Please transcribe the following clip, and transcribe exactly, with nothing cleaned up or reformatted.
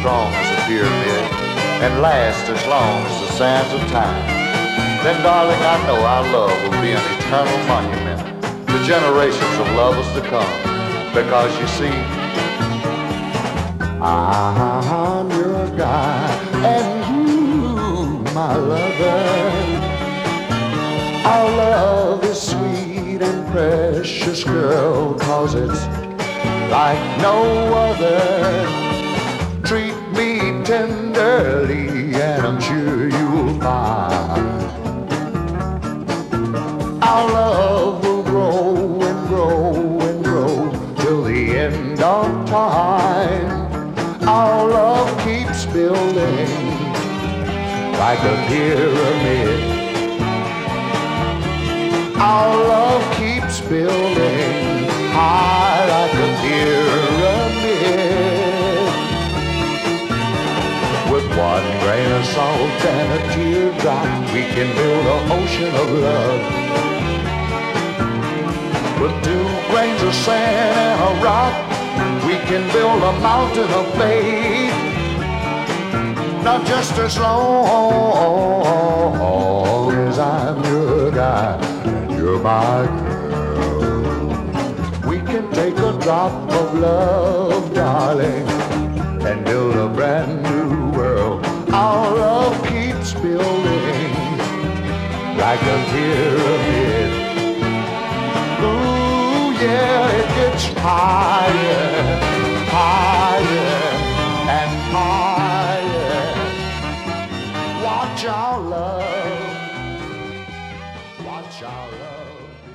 strong as a pyramid and last as long as the sands of time, then darling, I know our love will be an eternal monument to generations of lovers to come. Because you see, I'm your guy and you my lover. Our love is sweet and precious, girl, 'cause it's like no other. Treat me tenderly and I'm sure you'll find our love will grow and grow and grow till the end of time. Our love keeps building like a pyramid. Our love keeps building high like a pyramid. With one grain of salt and a teardrop, we can build an ocean of love. With two grains of sand and a rock, we can build a mountain of faith. Not just as long as I'm your guy and you're my girl. We can take a drop of love, darling, and build a brand new world. Our love keeps building like a pyramid. Ooh, yeah, it gets higher, higher, and higher. Watch our love, watch our love.